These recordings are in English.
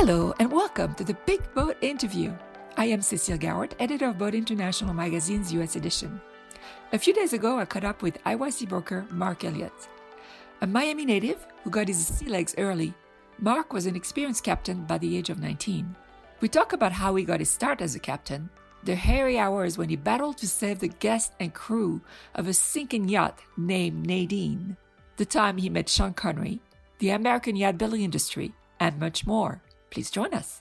Hello and welcome to the Big Boat Interview. I am Cecile Gowart, editor of Boat International Magazine's US edition. A few days ago, I caught up with IYC broker Mark Elliott. A Miami native who got his sea legs early, Mark was an experienced captain by the age of 19. We talk about how he got his start as a captain, the hairy hours when he battled to save the guests and crew of a sinking yacht named Nadine, the time he met Sean Connery, the American yacht building industry, and much more. Please join us.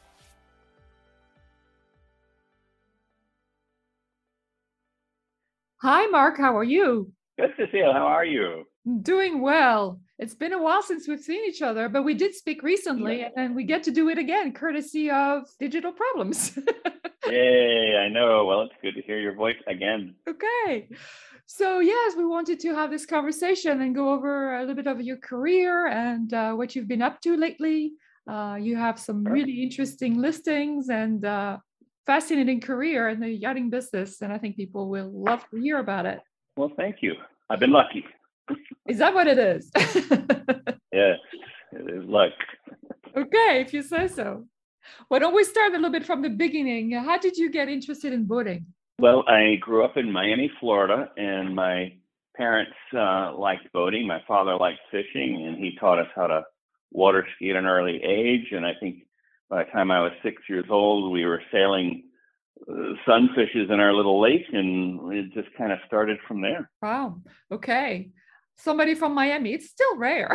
Hi, Mark. How are you? Good, Cecile. How are you? Doing well. It's been a while since we've seen each other, but we did speak recently, and we get to do it again, courtesy of digital problems. Yay, I know. Well, it's good to hear your voice again. Okay. So, yes, we wanted to have this conversation and go over a little bit of your career and what you've been up to lately. You have some really interesting listings and fascinating career in the yachting business, and I think people will love to hear about it. Well, thank you. I've been lucky. Is that what it is? Yes, it is luck. Okay, if you say so. Why don't we start a little bit from the beginning? How did you get interested in boating? Well, I grew up in Miami, Florida, and my parents liked boating. My father liked fishing, and he taught us how to water ski at an early age. And I think by the time I was 6 years old, we were sailing sunfishes in our little lake, and it just kind of started from there. Wow. Okay. Somebody from Miami. It's still rare.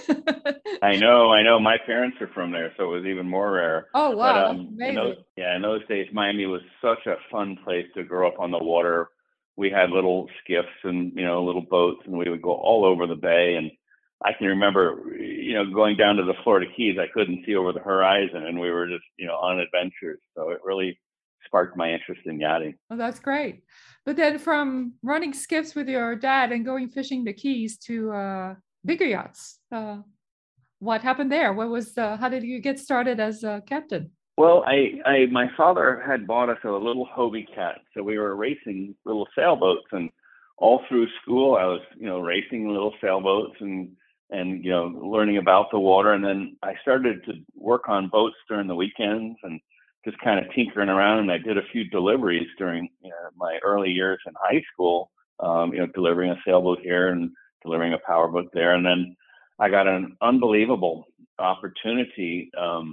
I know. My parents are from there, so it was even more rare. Oh, wow. But, in those days, Miami was such a fun place to grow up on the water. We had little skiffs and, little boats, and we would go all over the bay. And I can remember, going down to the Florida Keys, I couldn't see over the horizon, and we were just, on adventures. So it really sparked my interest in yachting. Oh, that's great. But then from running skiffs with your dad and going fishing the Keys to bigger yachts, what happened there? How did you get started as a captain? Well, my father had bought us a little Hobie Cat, so we were racing little sailboats, and all through school I was, racing little sailboats and learning about the water. And then I started to work on boats during the weekends and just kind of tinkering around. And I did a few deliveries during my early years in high school, delivering a sailboat here and delivering a powerboat there. And then I got an unbelievable opportunity.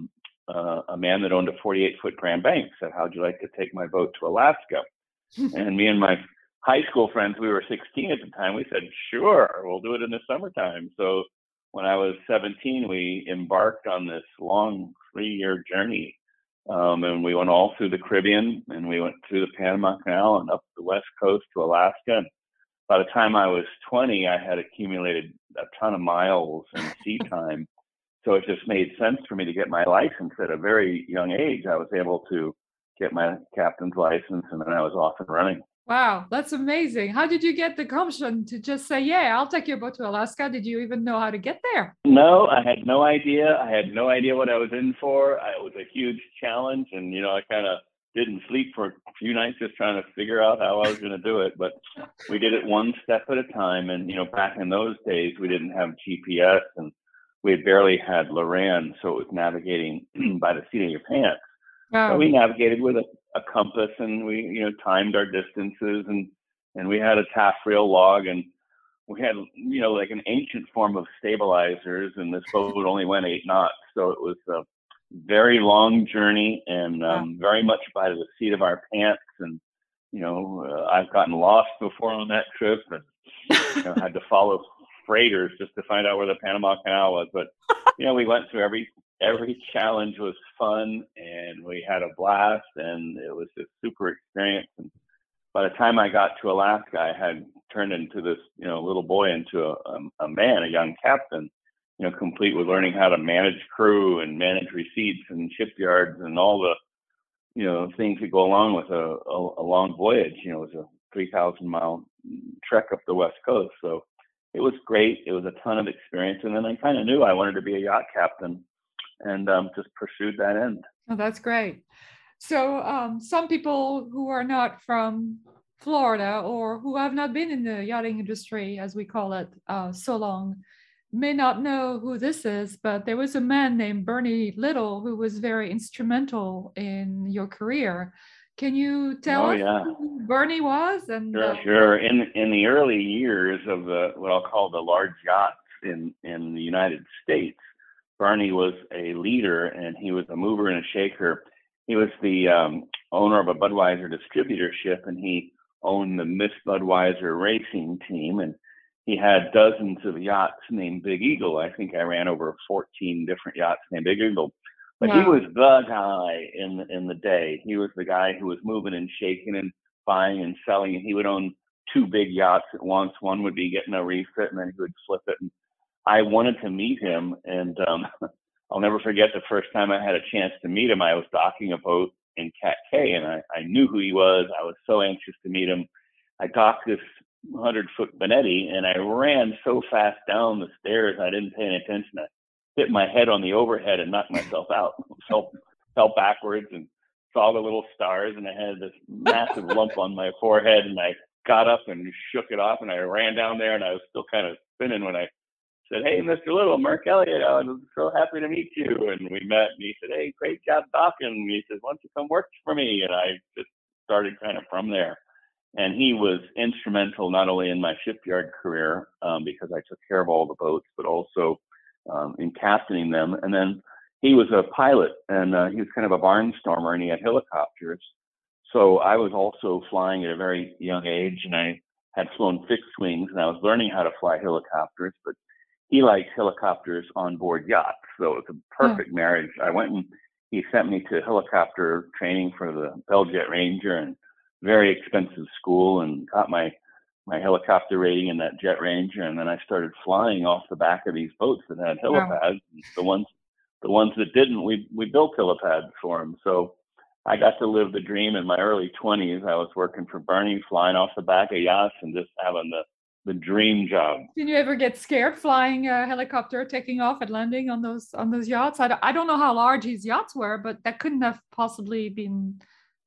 A man that owned a 48-foot Grand Bank said, "How'd you like to take my boat to Alaska?" And me and my high school friends, we were 16 at the time, we said, "Sure, we'll do it in the summertime." So when I was 17, we embarked on this long 3-year journey. And we went all through the Caribbean, and we went through the Panama Canal and up the West Coast to Alaska. And by the time I was 20, I had accumulated a ton of miles and sea time. So it just made sense for me to get my license at a very young age. I was able to get my captain's license, and then I was off and running. Wow, that's amazing. How did you get the gumption to just say, "Yeah, I'll take your boat to Alaska"? Did you even know how to get there? No, I had no idea. I had no idea what I was in for. It was a huge challenge, and I kind of didn't sleep for a few nights just trying to figure out how I was going to do it. But we did it one step at a time. And back in those days, we didn't have GPS, and we had barely had Loran, so it was navigating by the seat of your pants. Wow. So we navigated with a compass, and we timed our distances, and we had a taffrail log, and we had like an ancient form of stabilizers, and this boat only went 8 knots, so it was a very long journey, and very much by the seat of our pants. And I've gotten lost before on that trip, and had to follow freighters just to find out where the Panama Canal was. But we went through every challenge. Was fun, and we had a blast, and it was a super experience. And by the time I got to Alaska, I had turned into this little boy into a man, a young captain, complete with learning how to manage crew and manage receipts and shipyards and all the things that go along with a long voyage. It was a 3,000-mile trek up the West Coast, so it was great. It was a ton of experience. And then I kind of knew I wanted to be a yacht captain, and just pursued that end. Oh, that's great. So some people who are not from Florida or who have not been in the yachting industry, as we call it, so long, may not know who this is, but there was a man named Bernie Little who was very instrumental in your career. Can you tell Oh us yeah, who Bernie was and sure, what? sure. In the early years of the what I'll call the large yachts in the United States, Barney was a leader and he was a mover and a shaker. He was the owner of a Budweiser distributorship, and he owned the Miss Budweiser racing team, and he had dozens of yachts named Big Eagle. I think I ran over 14 different yachts named Big Eagle. But he was Wow. the guy in the day. He was the guy who was moving and shaking and buying and selling, and he would own two big yachts at once. One would be getting a refit, and then he would flip it. And I wanted to meet him, and I'll never forget the first time I had a chance to meet him. I was docking a boat in Cat Cay, and I knew who he was. I was so anxious to meet him. I docked this 100-foot Benetti, and I ran so fast down the stairs I didn't pay any attention. I hit my head on the overhead and knocked myself out. Fell backwards and saw the little stars, and I had this massive lump on my forehead, and I got up and shook it off, and I ran down there, and I was still kind of spinning when I said, "Hey, Mr. Little, Mark Elliott, I'm so happy to meet you." And we met, and he said, "Hey, great job docking." And he said, "Why don't you come work for me?" And I just started kind of from there. And he was instrumental not only in my shipyard career, because I took care of all the boats, but also in captaining them. And then he was a pilot, and he was kind of a barnstormer, and he had helicopters. So I was also flying at a very young age, and I had flown fixed wings, and I was learning how to fly helicopters. But he liked helicopters on board yachts, so it was a Oh, perfect marriage. I went and he sent me to helicopter training for the Bell Jet Ranger, and very expensive school, and got my helicopter rating in that Jet Ranger, and then I started flying off the back of these boats that had wow. helipads. And the ones that didn't, we built helipads for them. So I got to live the dream in my early 20s. I was working for Bernie, flying off the back of yachts and just having the dream job. Did you ever get scared flying a helicopter, taking off and landing on those yachts? I don't know how large these yachts were, but that couldn't have possibly been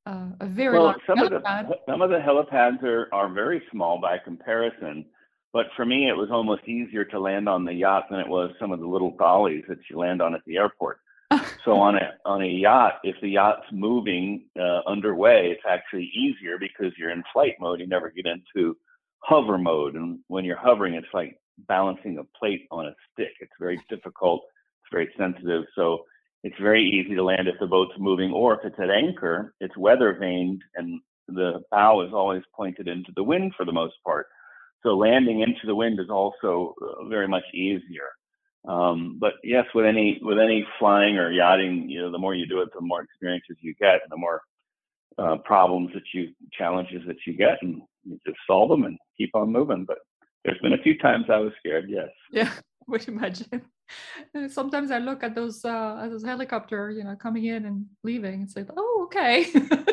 a very large Well, some of the helipad. some of the helipads are very small by comparison, but for me it was almost easier to land on the yacht than it was some of the little dollies that you land on at the airport. So on a yacht, if the yacht's moving underway, it's actually easier because you're in flight mode. You never get into hover mode, and when you're hovering, it's like balancing a plate on a stick. It's very difficult. It's very sensitive. So it's very easy to land if the boat's moving, or if it's at anchor, it's weather vaned, and the bow is always pointed into the wind for the most part. So landing into the wind is also very much easier. But yes, with any flying or yachting, the more you do it, the more experiences you get, and the more challenges that you get, and you just solve them and keep on moving. But there's been a few times I was scared. Yes, Yeah, would imagine. Sometimes I look at those helicopter, coming in and leaving. It's like, oh, okay.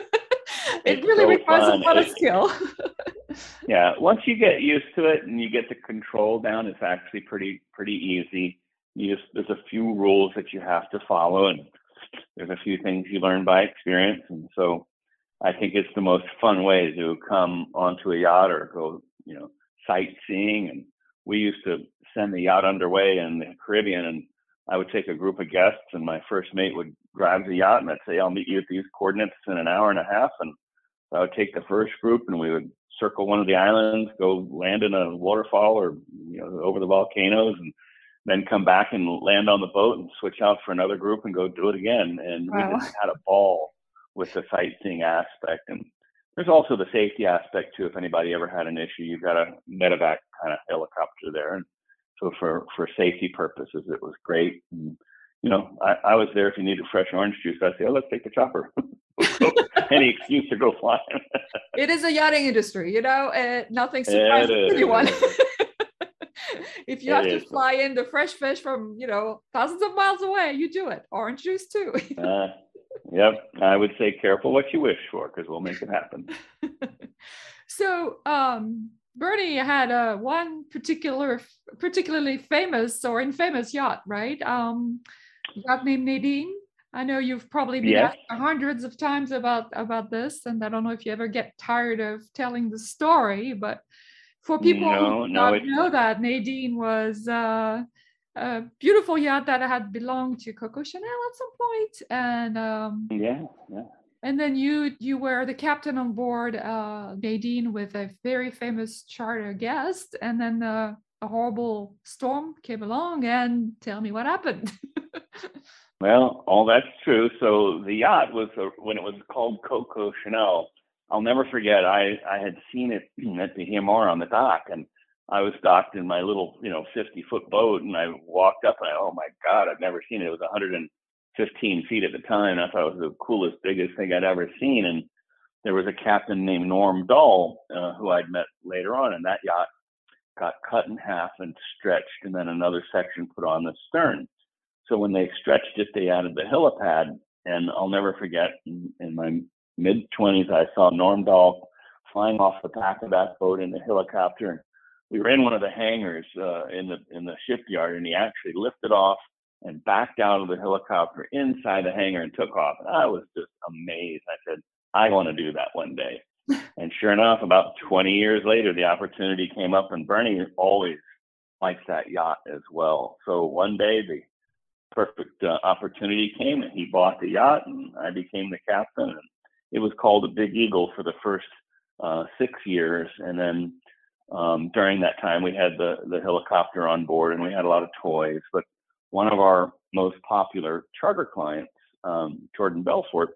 It it's really so requires a fun. lot of skill. Yeah, once you get used to it and you get the control down, it's actually pretty easy. There's a few rules that you have to follow, and there's a few things you learn by experience. And so I think it's the most fun way to come onto a yacht or go, sightseeing. And we used to send the yacht underway in the Caribbean, and I would take a group of guests, and my first mate would drive the yacht, and I'd say, "I'll meet you at these coordinates in an hour and a half." And I would take the first group, and we would circle one of the islands, go land in a waterfall or over the volcanoes, and then come back and land on the boat and switch out for another group and go do it again. And we Wow. just had a ball with the sightseeing aspect. And there's also the safety aspect too. If anybody ever had an issue, you've got a medevac kind of helicopter there. And so for safety purposes, it was great. And, I was there if you needed fresh orange juice. I'd say, "Oh, let's take the chopper." Any excuse to go flying. It is a yachting industry, nothing It surprises anyone. is. If you It have to is. fly in the fresh fish from, thousands of miles away, you do it. Orange juice too. Uh, yep. I would say careful what you wish for, because we'll make it happen. So, Bernie had one particularly famous or infamous yacht, right? Yacht named Nadine. I know you've probably been Yes. asked hundreds of times about this, and I don't know if you ever get tired of telling the story, but for people who No, do no, not it's know that, Nadine was a beautiful yacht that had belonged to Coco Chanel at some point, Yeah. and then you were the captain on board, Nadine, with a very famous charter guest, and then a horrible storm came along. And tell me what happened. Well, all that's true. So the yacht was when it was called Coco Chanel. I'll never forget. I had seen it at the Hamar on the dock, and I was docked in my little 50-foot boat, and I walked up and oh my God, I've never seen it. It was 115 feet at the time. I thought it was the coolest, biggest thing I'd ever seen. And there was a captain named Norm Dahl who I'd met later on, and that yacht got cut in half and stretched, and then another section put on the stern. So when they stretched it, they added the helipad. And I'll never forget, in my mid-20s, I saw Norm Dahl flying off the back of that boat in the helicopter. We were in one of the hangars in the shipyard, and he actually lifted off and backed out of the helicopter inside the hangar and took off. And I was just amazed. I said, I want to do that one day. And sure enough, about 20 years later, the opportunity came up, and Bernie always liked that yacht as well. So one day, the perfect opportunity came, and he bought the yacht, and I became the captain. And it was called the Big Eagle for the first 6 years. And then during that time, we had the helicopter on board, and we had a lot of toys. But one of our most popular charter clients, Jordan Belfort,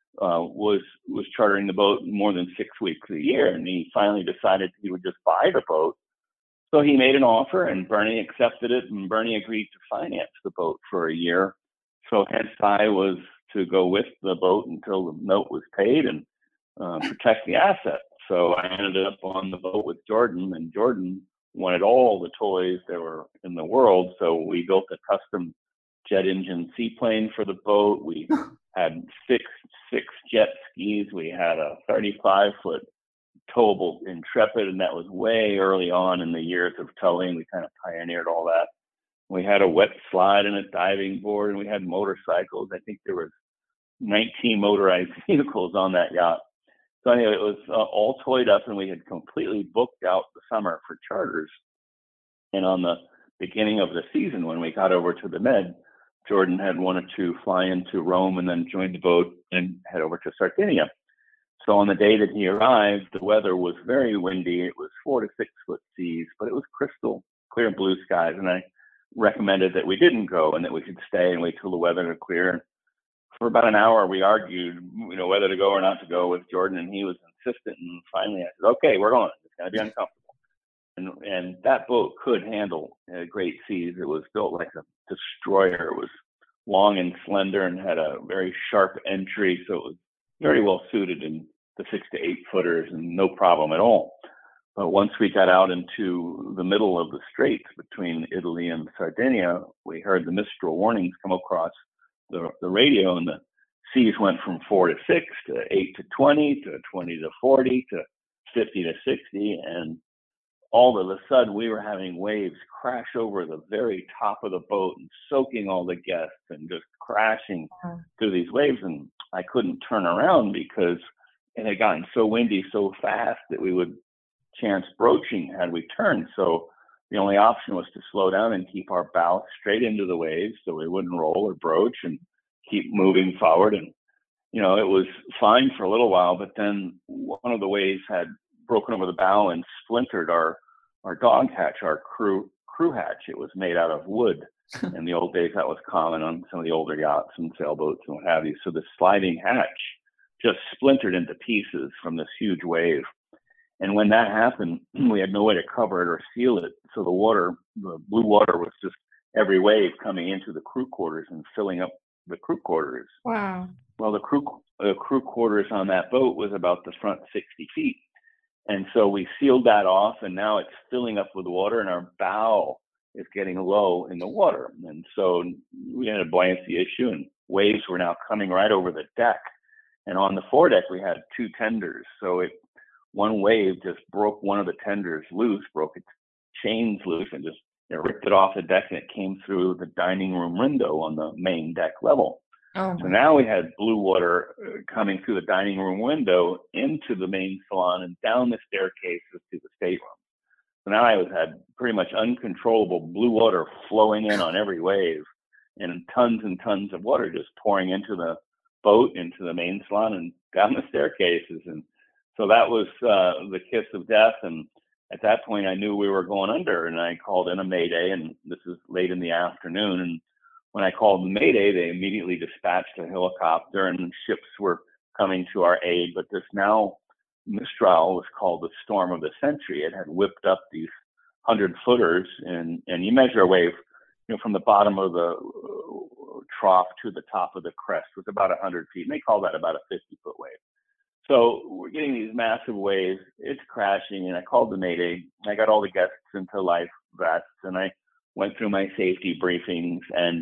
was chartering the boat more than 6 weeks a year, and he finally decided he would just buy the boat. So he made an offer, and Bernie accepted it, and Bernie agreed to finance the boat for a year. So hence I was to go with the boat until the note was paid and protect the asset. So I ended up on the boat with Jordan, and Jordan wanted all the toys there were in the world. So we built a custom jet engine seaplane for the boat. We had six jet skis. We had a 35-foot towable Intrepid, and that was way early on in the years of towing. We kind of pioneered all that. We had a wet slide and a diving board, and we had motorcycles. I think there was 19 motorized vehicles on that yacht. So anyway, it was all toyed up, and we had completely booked out the summer for charters. And on the beginning of the season, when we got over to the Med, Jordan had wanted to fly into Rome and then join the boat and head over to Sardinia. So on the day that he arrived, the weather was very windy. It was 4 to 6 foot seas, but it was crystal clear blue skies. And I recommended that we didn't go and that we should stay and wait till the weather to clear. For about an hour, we argued, whether to go or not to go with Jordan, and he was insistent. And finally, I said, "Okay, we're going. It's going to be uncomfortable." And that boat could handle great seas. It was built like a destroyer. It was long and slender and had a very sharp entry, so it was very well suited in the 6 to 8 footers and no problem at all. But once we got out into the middle of the straits between Italy and Sardinia, we heard the Mistral warnings come across the radio, and the seas went from 4 to 6 to 8 to 20 to 20 to 40 to 50 to 60. And all of a sudden, we were having waves crash over the very top of the boat and soaking all the guests and just crashing through these waves. And I couldn't turn around because it had gotten so windy so fast that we would chance broaching had we turned. So the only option was to slow down and keep our bow straight into the waves so we wouldn't roll or broach, and keep moving forward. And, it was fine for a little while, but then one of the waves had broken over the bow and splintered our dog hatch, our crew hatch. It was made out of wood. In the old days, that was common on some of the older yachts and sailboats and what have you. So the sliding hatch just splintered into pieces from this huge wave. And when that happened, we had no way to cover it or seal it. So the blue water was just every wave coming into the crew quarters and filling up the crew quarters. Wow. Well, the crew quarters on that boat was about the front 60 feet. And so we sealed that off, and now it's filling up with water, and our bow is getting low in the water. And so we had a buoyancy issue, and waves were now coming right over the deck. And on the foredeck, we had 2 tenders. So one wave just broke one of the tenders loose, broke its chains loose, and just ripped it off the deck, and it came through the dining room window on the main deck level. Oh. So now we had blue water coming through the dining room window into the main salon and down the staircases to the stateroom. So now I had pretty much uncontrollable blue water flowing in on every wave, and tons of water just pouring into the boat, into the main salon, and down the staircases. And so that was the kiss of death. And at that point, I knew we were going under, and I called in a mayday. And this is late in the afternoon. And when I called the mayday, they immediately dispatched a helicopter, and ships were coming to our aid. But this now Mistral was called the storm of the century. It had whipped up these 100-footers, and you measure a wave, from the bottom of the trough to the top of the crest was about 100 feet, and they call that about a 50-foot wave. So we're getting these massive waves. It's crashing, and I called the mayday. I got all the guests into life vests, and I went through my safety briefings. And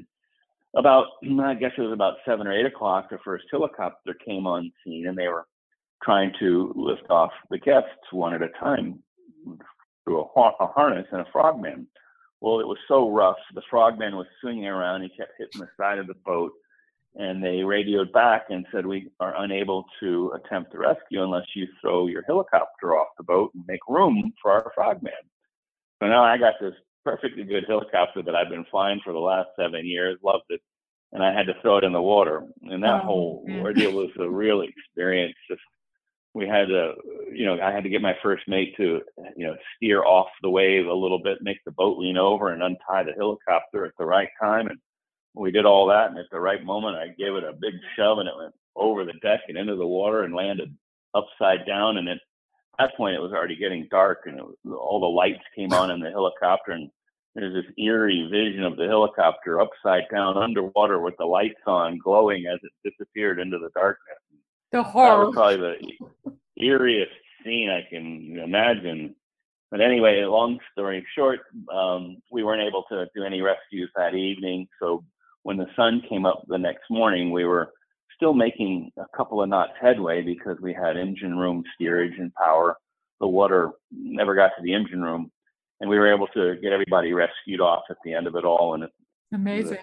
I guess it was about 7 or 8 o'clock, the first helicopter came on scene, and they were trying to lift off the guests one at a time through a harness and a frogman. Well, it was so rough. The frogman was swinging around. He kept hitting the side of the boat, and they radioed back and said, "We are unable to attempt the rescue unless you throw your helicopter off the boat and make room for our frogman." So now I got this perfectly good helicopter that I've been flying for the last 7 years, loved it, and I had to throw it in the water. And that whole ordeal was a real experience. Just we had to, I had to get my first mate to, steer off the wave a little bit, make the boat lean over and untie the helicopter at the right time. And we did all that. And at the right moment, I gave it a big shove, and it went over the deck and into the water and landed upside down. And at that point, it was already getting dark, and all the lights came on in the helicopter. And there's this eerie vision of the helicopter upside down underwater with the lights on, glowing as it disappeared into the darkness. The horror. That was probably the eeriest scene I can imagine. But anyway, long story short, we weren't able to do any rescues that evening. So when the sun came up the next morning, we were still making a couple of knots headway because we had engine room steerage and power. The water never got to the engine room, and we were able to get everybody rescued off at the end of it all. And amazing.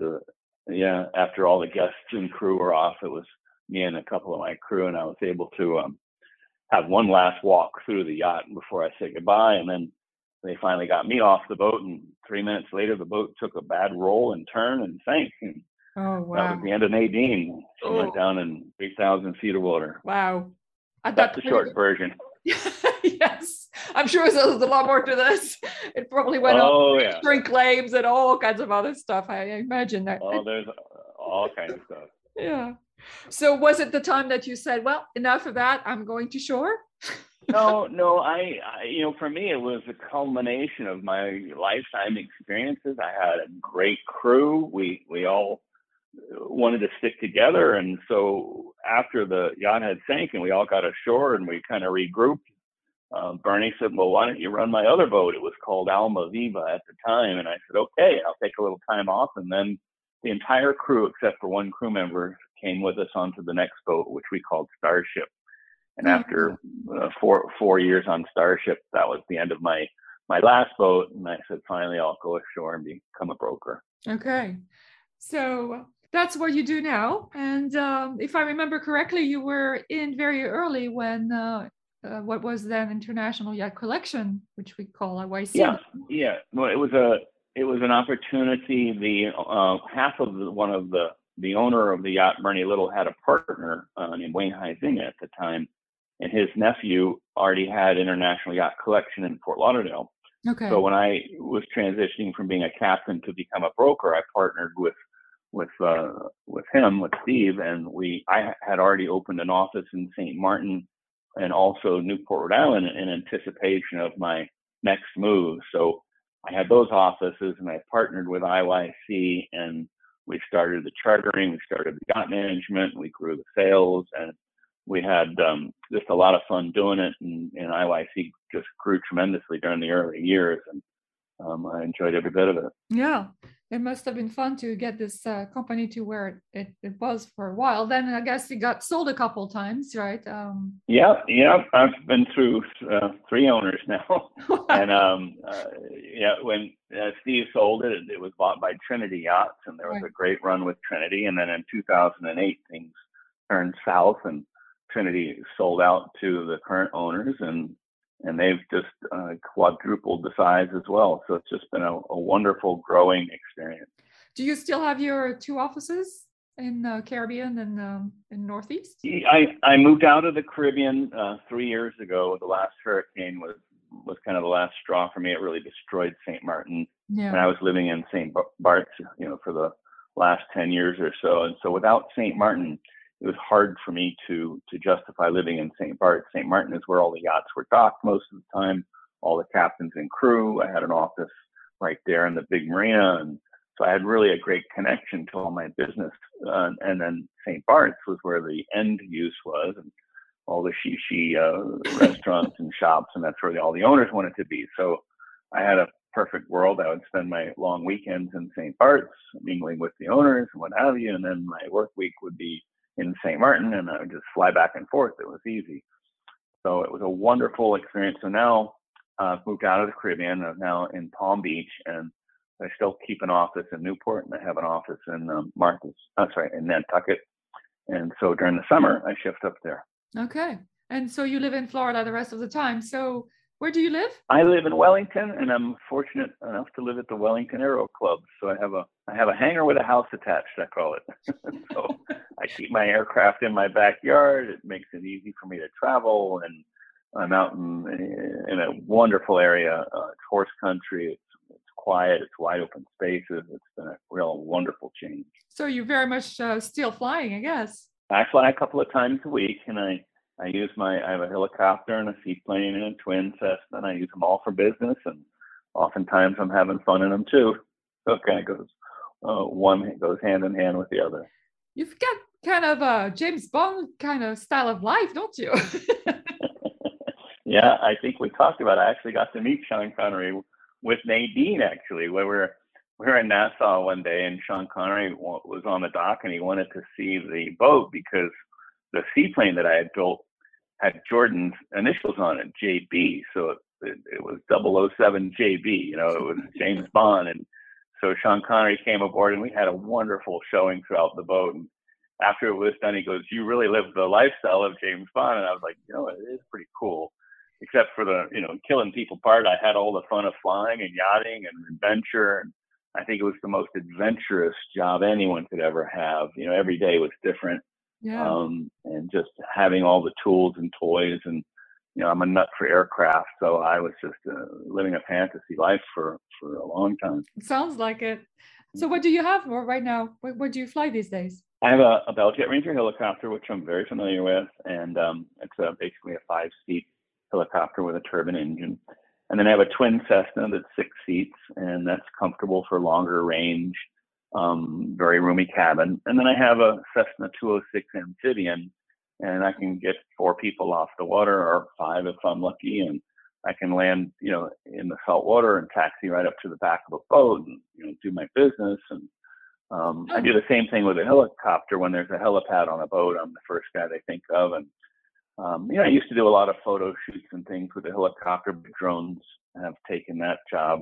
After all the guests and crew were off, it was me and a couple of my crew, and I was able to have one last walk through the yacht before I said goodbye. And then they finally got me off the boat, and 3 minutes later, the boat took a bad roll and turn and sank. And oh, wow. That was the end of Nadine. She went down in 3,000 feet of water. Wow. That's the short version. Yes. I'm sure there's a lot more to this. It probably went on insurance claims and all kinds of other stuff. I imagine that. Oh, there's all kinds of stuff. Yeah. So was it the time that you said, well, enough of that, I'm going to shore? No, I for me, it was a culmination of my lifetime experiences. I had a great crew. We all wanted to stick together. And so after the yacht had sank and we all got ashore and we kind of regrouped, Bernie said, well, why don't you run my other boat? It was called Alma Viva at the time. And I said, okay, I'll take a little time off. And then the entire crew, except for one crew member, came with us onto the next boat, which we called Starship. And after 4 years on Starship, that was the end of my last boat. And I said, finally, I'll go ashore and become a broker. Okay. So that's what you do now. And if I remember correctly, you were in very early when what was then International Yacht Collection, which we call IYC. Yeah. Well, it was an opportunity. The the owner of the yacht, Bernie Little, had a partner named Wayne Huizinga at the time, and his nephew already had International Yacht Collection in Fort Lauderdale. Okay. So when I was transitioning from being a captain to become a broker, I partnered with him, with Steve, and I had already opened an office in St. Martin and also Newport, Rhode Island, in anticipation of my next move. So I had those offices, and I partnered with IYC, and we started the chartering, we started the yacht management, we grew the sales, and we had just a lot of fun doing it. And IYC just grew tremendously during the early years, and I enjoyed every bit of it. Yeah, it must have been fun to get this company to where it was for a while. Then I guess it got sold a couple times, right? Yeah. I've been through 3 owners now. And when Steve sold it, it was bought by Trinity Yachts, and there was a great run with Trinity. And then in 2008, things turned south, and Trinity sold out to the current owners, and and they've just quadrupled the size as well. So it's just been a wonderful growing experience. Do you still have your two offices in Caribbean and in Northeast? I moved out of the Caribbean 3 years ago. The last hurricane was kind of the last straw for me. It really destroyed St. Martin. Yeah. And I was living in St. Bart's, for the last 10 years or so. And so without St. Martin, it was hard for me to justify living in St. Bart's. St. Martin is where all the yachts were docked most of the time, all the captains and crew. I had an office right there in the big marina. And so I had really a great connection to all my business. And then St. Bart's was where the end use was, and all the shishi restaurants and shops, and that's where all the owners wanted to be. So I had a perfect world. I would spend my long weekends in St. Bart's, mingling with the owners and what have you, and then my work week would be in St. Martin, and I would just fly back and forth. It was easy. So it was a wonderful experience. So now I've moved out of the Caribbean. I'm now in Palm Beach, and I still keep an office in Newport, and I have an office in in Nantucket. And so during the summer, I shift up there. Okay. And so you live in Florida the rest of the time. So where do you live? I live in Wellington, and I'm fortunate enough to live at the Wellington Aero Club. So I have a hangar with a house attached, I call it. So I keep my aircraft in my backyard. It makes it easy for me to travel, and I'm out in a wonderful area. It's horse country. It's quiet. It's wide open spaces. It's been a real wonderful change. So you're very much still flying, I guess. I fly a couple of times a week, and I have a helicopter and a seaplane and a twin Cessna, and I use them all for business, and oftentimes I'm having fun in them too. So it kind of goes, one goes hand in hand with the other. You've got kind of a James Bond kind of style of life, don't you? Yeah, I think we talked about it. I actually got to meet Sean Connery with Nadine, actually, where we were in Nassau one day, and Sean Connery was on the dock, and he wanted to see the boat because the seaplane that I had built had Jordan's initials on it, JB. So it was 007 JB, it was James Bond. And so Sean Connery came aboard, and we had a wonderful showing throughout the boat. And after it was done, he goes, "You really live the lifestyle of James Bond." And I was like, it is pretty cool. Except for the, killing people part, I had all the fun of flying and yachting and adventure. And I think it was the most adventurous job anyone could ever have. Every day was different. Yeah. And just having all the tools and toys, and I'm a nut for aircraft, so I was just living a fantasy life for a long time. It sounds like it. So what do you have right now? What do you fly these days? I have a Bell Jet Ranger helicopter, which I'm very familiar with, and it's basically a 5-seat helicopter with a turbine engine. And then I have a twin Cessna that's 6 seats, and that's comfortable for longer range. Very roomy cabin. And then I have a Cessna 206 amphibian, and I can get 4 people off the water, or 5 if I'm lucky, and I can land, in the salt water and taxi right up to the back of a boat and, do my business. And I do the same thing with a helicopter. When there's a helipad on a boat, I'm the first guy they think of. And I used to do a lot of photo shoots and things with the helicopter, but drones have taken that job.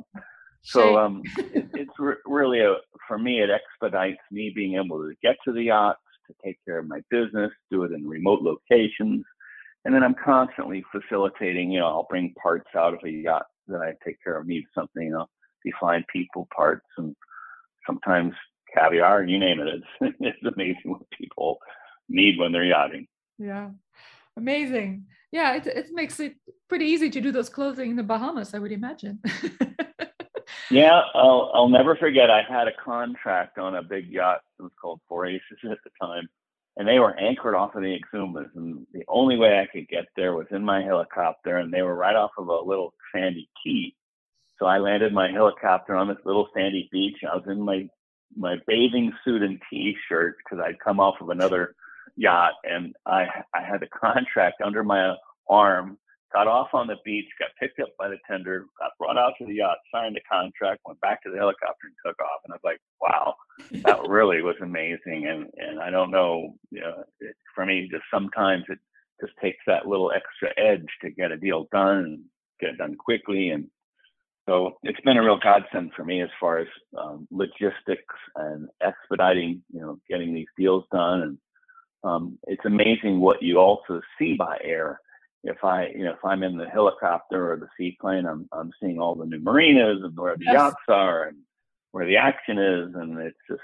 So it's really for me, it expedites me being able to get to the yachts, to take care of my business, do it in remote locations. And then I'm constantly facilitating, I'll bring parts out of a yacht that I take care of, need something, define people parts, and sometimes caviar, you name it. It's amazing what people need when they're yachting. Yeah. Amazing. Yeah, it makes it pretty easy to do those clothing in the Bahamas, I would imagine. Yeah, I'll never forget. I had a contract on a big yacht. It was called Four Aces at the time, and they were anchored off of the Exumas. And the only way I could get there was in my helicopter, and they were right off of a little sandy key. So I landed my helicopter on this little sandy beach. I was in my bathing suit and T-shirt because I'd come off of another yacht, and I had the contract under my arm, got off on the beach, got picked up by the tender, got brought out to the yacht, signed the contract, went back to the helicopter and took off. And I was like, wow, that really was amazing. And I don't know, for me, just sometimes it just takes that little extra edge to get a deal done and get it done quickly. And so it's been a real godsend for me as far as logistics and expediting, getting these deals done. And it's amazing what you also see by air. if I'm in the helicopter or the seaplane, I'm seeing all the new marinas and where the Yes. yachts are and where the action is, and it's just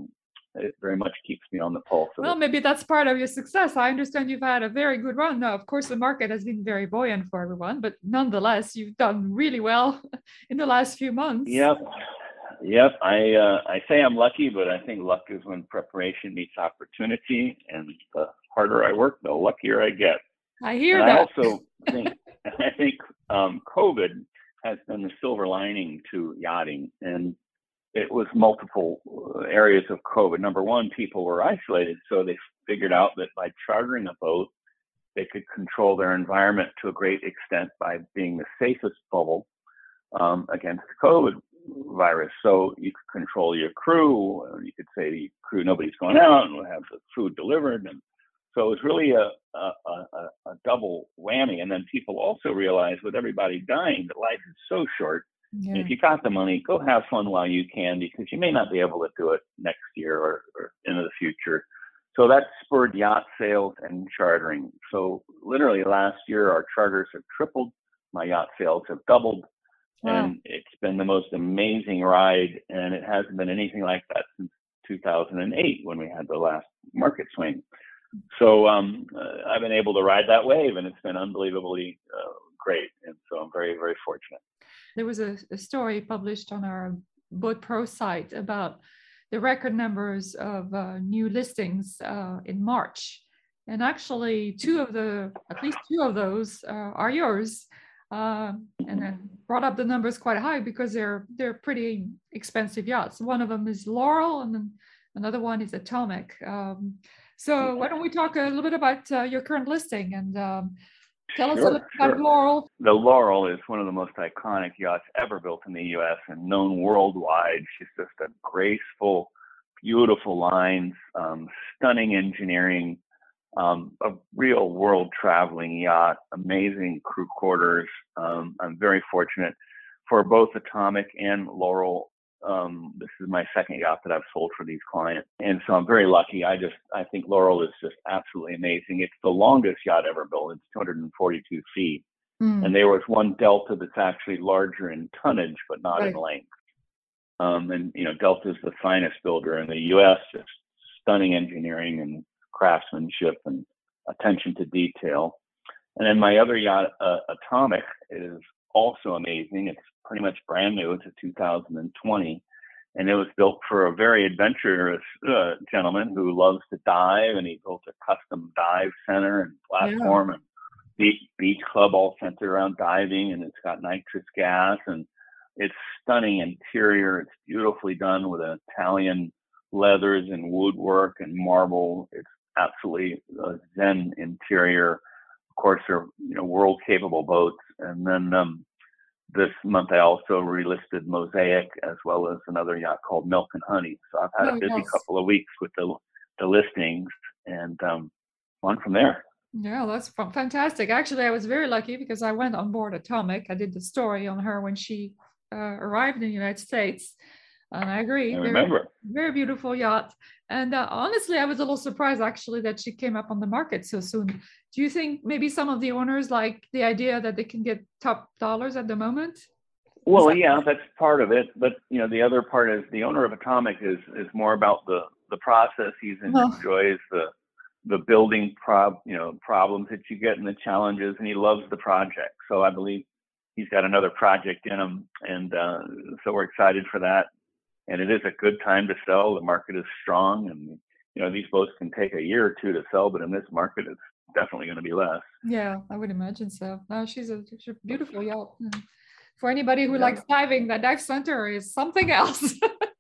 it very much keeps me on the pulse of Well, it. maybe that's part of your success. I understand you've had a very good run. Now, of course, the market has been very buoyant for everyone, but nonetheless, you've done really well in the last few months. Yep. Yep. I say I'm lucky, but I think luck is when preparation meets opportunity, and the harder I work, the luckier I get. I hear And I that. also think COVID has been the silver lining to yachting, and it was multiple areas of COVID. Number one, people were isolated, so they figured out that by chartering a boat, they could control their environment to a great extent by being the safest bubble against the COVID virus. So you could control your crew, or you could say to your crew, nobody's going out, and we'll have the food delivered. And so it was really a double whammy. And then people also realized with everybody dying that life is so short. Yeah. If you got the money, go have fun while you can, because you may not be able to do it next year or into the future. So that spurred yacht sales and chartering. So literally last year, our charters have tripled. My yacht sales have doubled. Wow. And it's been the most amazing ride. And it hasn't been anything like that since 2008 when we had the last market swing. So I've been able to ride that wave, and it's been unbelievably great. And so I'm very, very fortunate. There was a story published on our Boat Pro site about the record numbers of new listings in March. And actually, at least two of those are yours. And then brought up the numbers quite high because they're pretty expensive yachts. One of them is Laurel, and then another one is Atomic. So why don't we talk a little bit about your current listing and tell us a little about Laurel. The Laurel is one of the most iconic yachts ever built in the U.S. and known worldwide. She's just a graceful, beautiful lines, stunning engineering, a real world traveling yacht, amazing crew quarters. I'm very fortunate for both Atomic and Laurel. This is my second yacht that I've sold for these clients. And so I'm very lucky. I think Laurel is just absolutely amazing. It's the longest yacht ever built. It's 242 feet. And there was one Delta that's actually larger in tonnage, but not in length. And, Delta is the finest builder in the U.S., just stunning engineering and craftsmanship and attention to detail. And then my other yacht, Atomic, is also amazing. It's pretty much brand new. It's a 2020. And it was built for a very adventurous gentleman who loves to dive, and he built a custom dive center and platform and beach club all centered around diving, and it's got nitrous gas, and it's stunning interior. It's beautifully done with Italian leathers and woodwork and marble. It's absolutely a zen interior. Of course, they're world capable boats. And then this month I also relisted Mosaic, as well as another yacht called Milk and Honey. So I've had a busy couple of weeks with the listings, and on from there. Yeah, that's fantastic. Actually, I was very lucky because I went on board Atomic. I did the story on her when she arrived in the United States. And I agree. I remember. Very beautiful yacht. And honestly, I was a little surprised actually that she came up on the market so soon. Do you think maybe some of the owners like the idea that they can get top dollars at the moment? Well, yeah, that's part of it. But, the other part is the owner of Atomic is more about the process. He enjoys the building problems that you get and the challenges, and he loves the project. So I believe he's got another project in him. And so we're excited for that. And it is a good time to sell. The market is strong, and these boats can take a year or two to sell, but in this market, it's definitely going to be less. Yeah, I would imagine so. No, she's a beautiful yacht. For anybody who likes diving, that dive center is something else.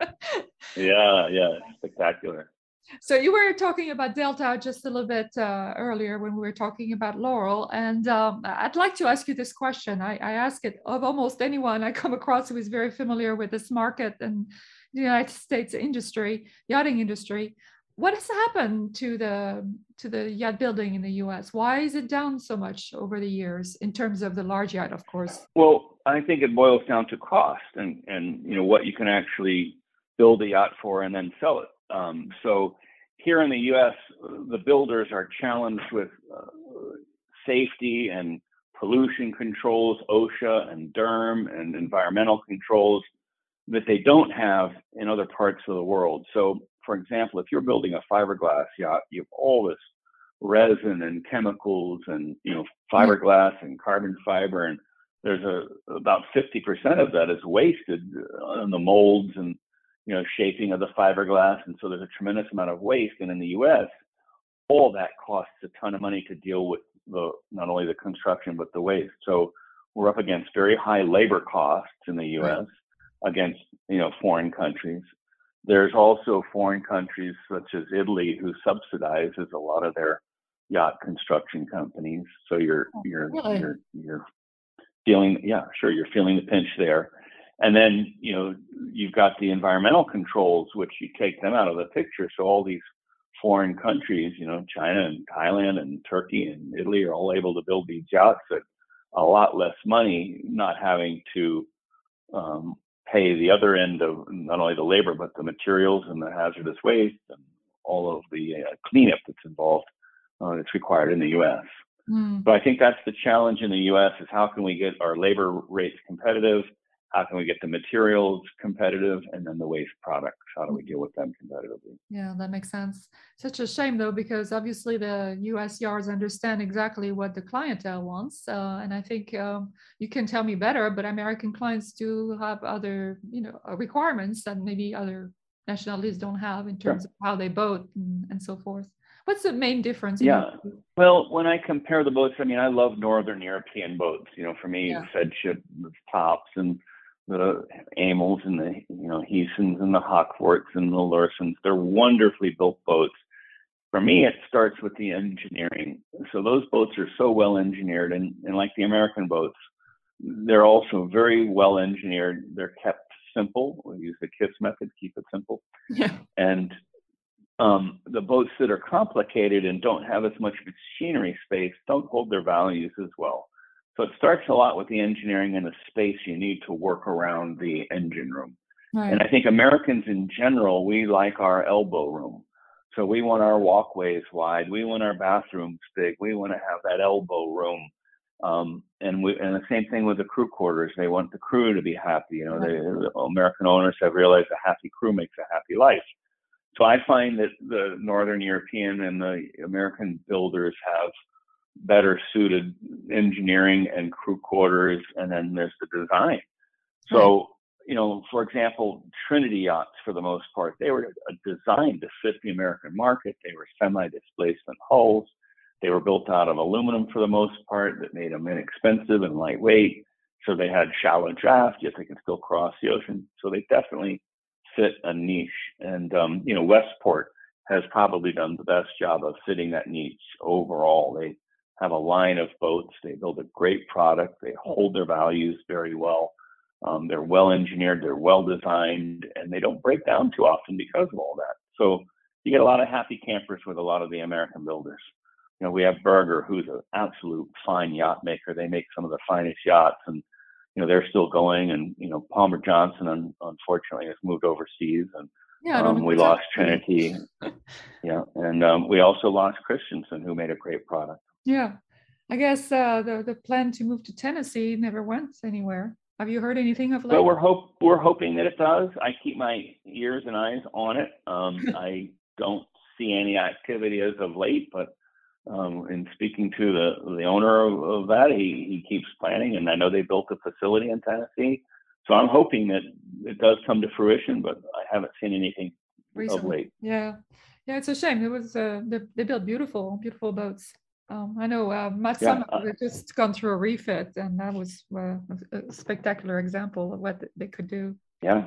Yeah, spectacular. So you were talking about Delta just a little bit earlier when we were talking about Laurel, and I'd like to ask you this question. I ask it of almost anyone I come across who is very familiar with this market and the United States yachting industry. What has happened to the yacht building in the U.S.? Why is it down so much over the years in terms of the large yacht, of course? Well, I think it boils down to cost and what you can actually build a yacht for and then sell it. So here in the U.S., the builders are challenged with safety and pollution controls, OSHA and DERM and environmental controls that they don't have in other parts of the world. So, for example, if you're building a fiberglass yacht, you have all this resin and chemicals and fiberglass and carbon fiber, and there's about 50% of that is wasted on the molds and shaping of the fiberglass, and so there's a tremendous amount of waste. And in the U.S., all that costs a ton of money to deal with not only the construction but the waste. So we're up against very high labor costs in the U.S. against foreign countries. There's also foreign countries such as Italy who subsidizes a lot of their yacht construction companies. So you're feeling you're feeling the pinch there. And then you've got the environmental controls, which you take them out of the picture. So all these foreign countries, China and Thailand and Turkey and Italy are all able to build these yachts at a lot less money, not having to pay the other end of not only the labor, but the materials and the hazardous waste and all of the cleanup that's involved, that's required in the U.S. But I think that's the challenge in the U.S. is how can we get our labor rates competitive? How can we get the materials competitive? And then the waste products, how do we deal with them competitively? Yeah, that makes sense. Such a shame, though, because obviously the U.S. yards understand exactly what the clientele wants. And I think you can tell me better, but American clients do have other, requirements that maybe other nationalities don't have in terms of how they boat and so forth. What's the main difference? Well, when I compare the boats, I love Northern European boats. For me, Fedship, the Tops, and the Amels, and the Heesons, and the Hockforts, and the Lursons, they're wonderfully built boats. For me, it starts with the engineering. So those boats are so well engineered, and like the American boats, they're also very well engineered. They're kept simple. We use the KISS method, keep it simple. Yeah. And the boats that are complicated and don't have as much machinery space don't hold their values as well. So it starts a lot with the engineering and the space you need to work around the engine room. Right. And I think Americans in general, we like our elbow room. So we want our walkways wide. We want our bathrooms big. We want to have that elbow room. And the same thing with the crew quarters. They want the crew to be happy. The American owners have realized a happy crew makes a happy life. So I find that the Northern European and the American builders have better suited engineering and crew quarters, and then there's the design. So, for example, Trinity yachts, for the most part, they were designed to fit the American market. They were semi-displacement hulls. They were built out of aluminum for the most part, that made them inexpensive and lightweight. So they had shallow draft, yet they could still cross the ocean. So they definitely fit a niche. And, Westport has probably done the best job of fitting that niche overall. They have a line of boats. They build a great product. They hold their values very well. They're well engineered. They're well designed, and they don't break down too often because of all that. So you get a lot of happy campers with a lot of the American builders. We have Berger, who's an absolute fine yacht maker. They make some of the finest yachts, and they're still going. And Palmer Johnson, unfortunately, has moved overseas, and we lost Trinity. And we also lost Christensen, who made a great product. Yeah, I guess the plan to move to Tennessee never went anywhere. Have you heard anything of late? Well, we're hoping that it does. I keep my ears and eyes on it. I don't see any activity as of late, but in speaking to the owner of that, he keeps planning, and I know they built a facility in Tennessee. So I'm hoping that it does come to fruition, but I haven't seen anything recently of late. Yeah, it's a shame. It was they built beautiful boats. I know Matt Summer had just gone through a refit, and that was a spectacular example of what they could do. Yeah.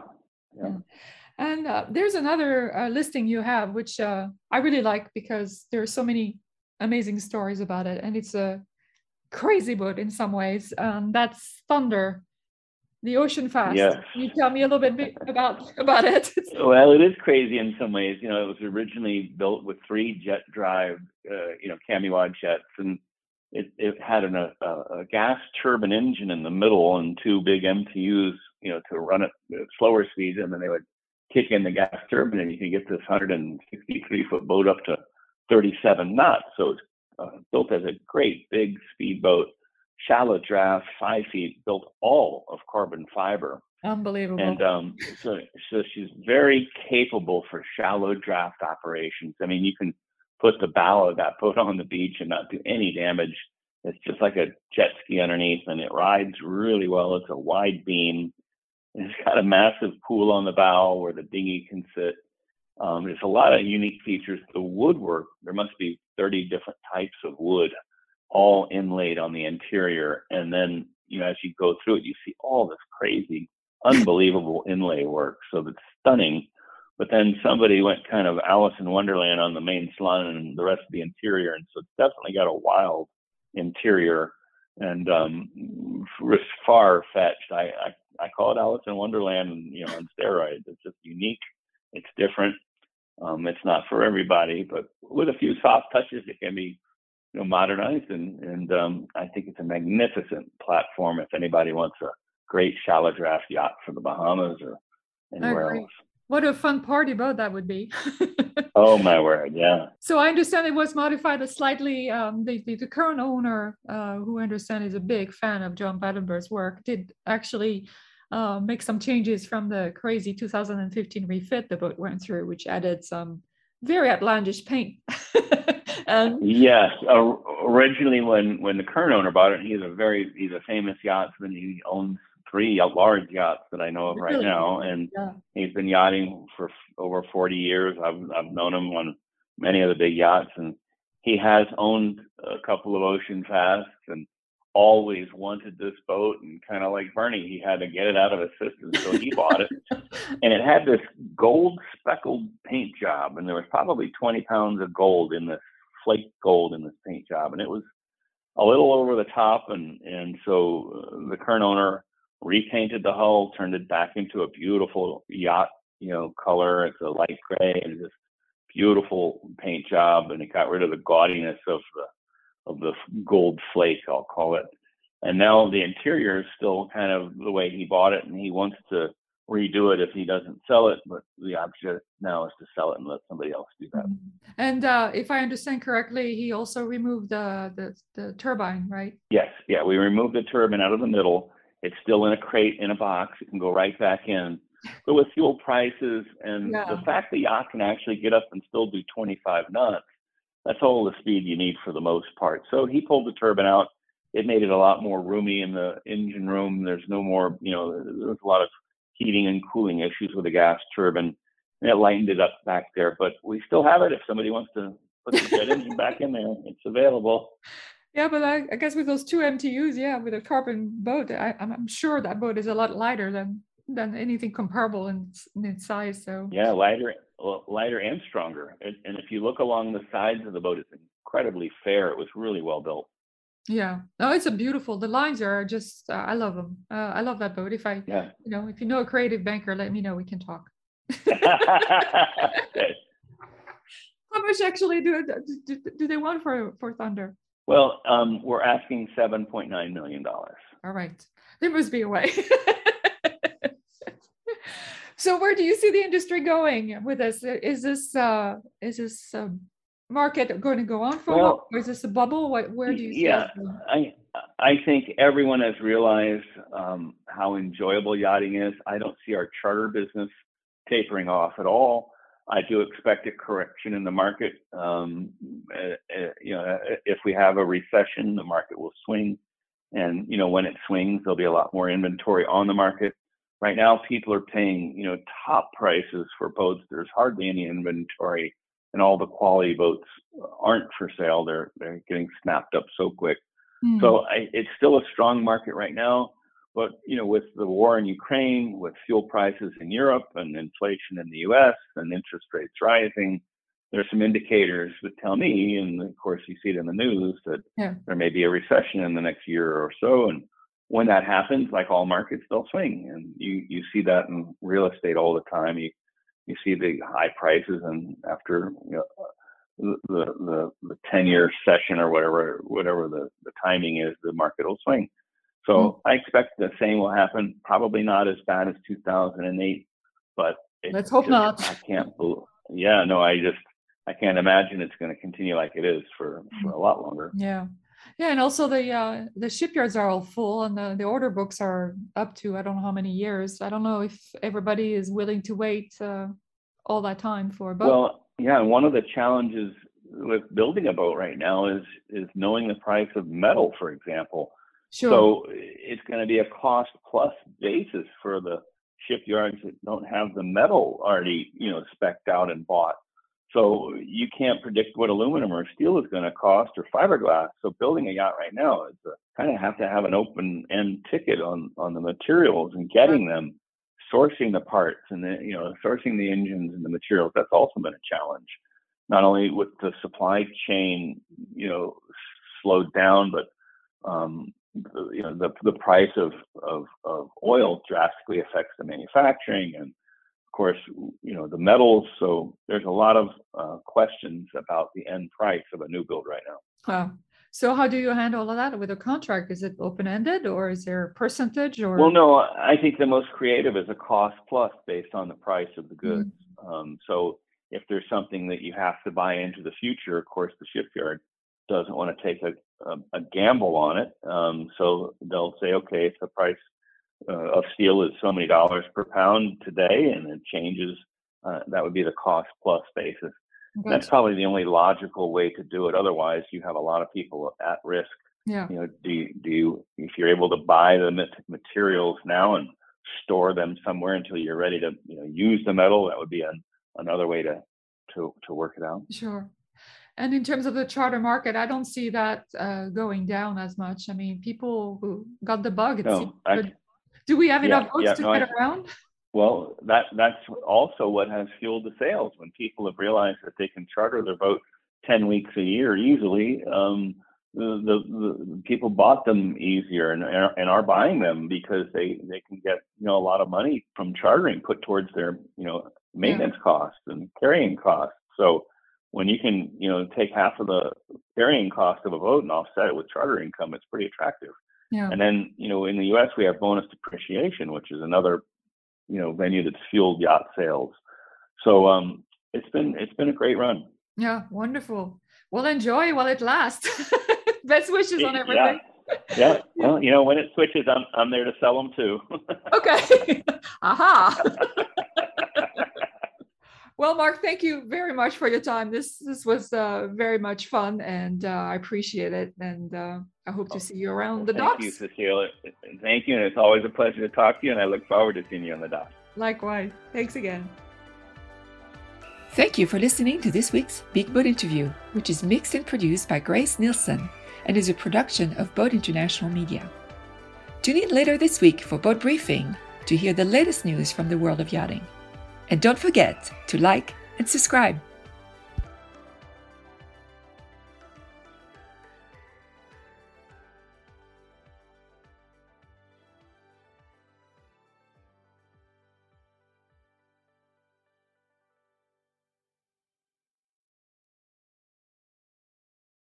And there's another listing you have, which I really like because there are so many amazing stories about it, and it's a crazy boat in some ways. That's Thunder, the Ocean Fast. Yes. Can you tell me a little bit about it? Well, it is crazy in some ways. It was originally built with 3 jet drive, Camiwad jets, and it had a gas turbine engine in the middle and 2 big MTUs, to run it at slower speeds, and then they would kick in the gas turbine, and you can get this 163-foot boat up to 37 knots. So it's built as a great big speedboat, shallow draft, 5 feet, built all of carbon fiber. Unbelievable. And so she's very capable for shallow draft operations. I mean, you can put the bow of that boat on the beach and not do any damage. It's just like a jet ski underneath, and it rides really well. It's a wide beam. It's got a massive pool on the bow where the dinghy can sit. There's a lot of unique features. The woodwork, there must be 30 different types of wood, all inlaid on the interior. And then, as you go through it, you see all this crazy, unbelievable inlay work. So it's stunning. But then somebody went kind of Alice in Wonderland on the main salon and the rest of the interior. And so it's definitely got a wild interior and far-fetched. I call it Alice in Wonderland, on steroids. It's just unique. It's different. It's not for everybody, but with a few soft touches, it can be, modernized. And I think it's a magnificent platform if anybody wants a great shallow draft yacht for the Bahamas or anywhere else. What a fun party boat that would be. Oh my word, yeah. So I understand it was modified slightly. The current owner, who I understand is a big fan of John Battenberg's work, did actually make some changes from the crazy 2015 refit the boat went through, which added some very outlandish paint. Yes, originally when the current owner bought it, he's a famous yachtsman. He owns 3 large yachts that I know of right now, and he's been yachting for over 40 years. I've known him on many of the big yachts, and he has owned a couple of Ocean Fasts and always wanted this boat. And kind of like Bernie, he had to get it out of his system, so he bought it. And it had this gold speckled paint job, and there was probably 20 pounds of gold in this flake gold in this paint job, and it was a little over the top. And so the current owner repainted the hull, turned it back into a beautiful yacht, color. It's a light gray and this beautiful paint job, and it got rid of the gaudiness of the gold flake, I'll call it. And now the interior is still kind of the way he bought it, and he wants to redo it if he doesn't sell it, but the object now is to sell it and let somebody else do that. And if I understand correctly, he also removed the turbine, right? Yes, yeah, we removed the turbine out of the middle. It's still in a crate in a box. It can go right back in. But with fuel prices and the fact the yacht can actually get up and still do 25 knots, that's all the speed you need for the most part. So he pulled the turbine out. It made it a lot more roomy in the engine room. There's no more, there's a lot of heating and cooling issues with the gas turbine, and it lightened it up back there. But we still have it if somebody wants to put the jet engine back in there. It's available. Yeah, but I guess with those 2 MTUs, with a carbon boat, I'm sure that boat is a lot lighter than anything comparable in its size. So yeah, lighter and stronger. And if you look along the sides of the boat, it's incredibly fair. It was really well built. Yeah, no, it's the lines are just, I love them. I love that boat. If if you know a creative banker, let me know, we can talk. How much actually do they want for Thunder? Well, we're asking $7.9 million. All right, there must be a way. So where do you see the industry going with this? Is this market going to go on for a while? Or is this a bubble? Where do you see it? I think everyone has realized how enjoyable yachting is. I don't see our charter business tapering off at all. I do expect a correction in the market. If we have a recession, the market will swing. And, when it swings, there'll be a lot more inventory on the market. Right now, people are paying, top prices for boats. There's hardly any inventory, and all the quality boats aren't for sale. They're getting snapped up so quick. So it's still a strong market right now. But, with the war in Ukraine, with fuel prices in Europe and inflation in the US and interest rates rising, there's some indicators that tell me, and of course you see it in the news, that there may be a recession in the next year or so. And when that happens, like all markets, they'll swing. And you see that in real estate all the time. You see the high prices, and after the 10-year session or whatever the timing is, the market will swing. So I expect the same will happen. Probably not as bad as 2008, but let's hope not. I can't believe. Yeah, no, I can't imagine it's going to continue like it is for a lot longer. Yeah. Yeah, and also the shipyards are all full, and the order books are up to I don't know how many years. I don't know if everybody is willing to wait all that time for a boat. Well, yeah, and one of the challenges with building a boat right now is knowing the price of metal, for example. Sure. So it's going to be a cost plus basis for the shipyards that don't have the metal already, spec'd out and bought. So you can't predict what aluminum or steel is going to cost, or fiberglass. So building a yacht right now is kind of have to have an open end ticket on the materials and getting them, sourcing the parts, and then sourcing the engines and the materials. That's also been a challenge, not only with the supply chain slowed down, but the price of oil drastically affects the manufacturing, and of course, the metals. So there's a lot of questions about the end price of a new build right now. Wow. So how do you handle all that with a contract? Is it open-ended, or is there a percentage? Or well, no, I think the most creative is a cost plus based on the price of the goods. So if there's something that you have to buy into the future, of course, the shipyard doesn't want to take a gamble on it. So they'll say, okay, if the price of steel is so many dollars per pound today, and it changes, that would be the cost plus basis. Okay. That's probably the only logical way to do it. Otherwise, you have a lot of people at risk. Yeah. Do you if you're able to buy the materials now and store them somewhere until you're ready to use the metal, that would be another way to work it out. Sure. And in terms of the charter market, I don't see that going down as much. I mean, people who got the bug. Do we have enough boats to get around? Well, that's also what has fueled the sales. When people have realized that they can charter their boat 10 weeks a year easily, the people bought them easier and are buying them because they can get a lot of money from chartering put towards their maintenance costs and carrying costs. So when you can take half of the carrying cost of a boat and offset it with charter income, it's pretty attractive. Yeah. And then, in the U.S., we have bonus depreciation, which is another, venue that's fueled yacht sales. So it's been a great run. Yeah, wonderful. Well, enjoy while it lasts. Best wishes on everything. Yeah. Well, when it switches, I'm there to sell them too. Okay. Aha. Well, Mark, thank you very much for your time. This was very much fun, and I appreciate it. And I hope to see you around the docks. Thank you, Cecilia. Thank you. And it's always a pleasure to talk to you. And I look forward to seeing you on the docks. Likewise. Thanks again. Thank you for listening to this week's Big Boat Interview, which is mixed and produced by Grace Nielsen and is a production of Boat International Media. Tune in later this week for Boat Briefing to hear the latest news from the world of yachting. And don't forget to like and subscribe.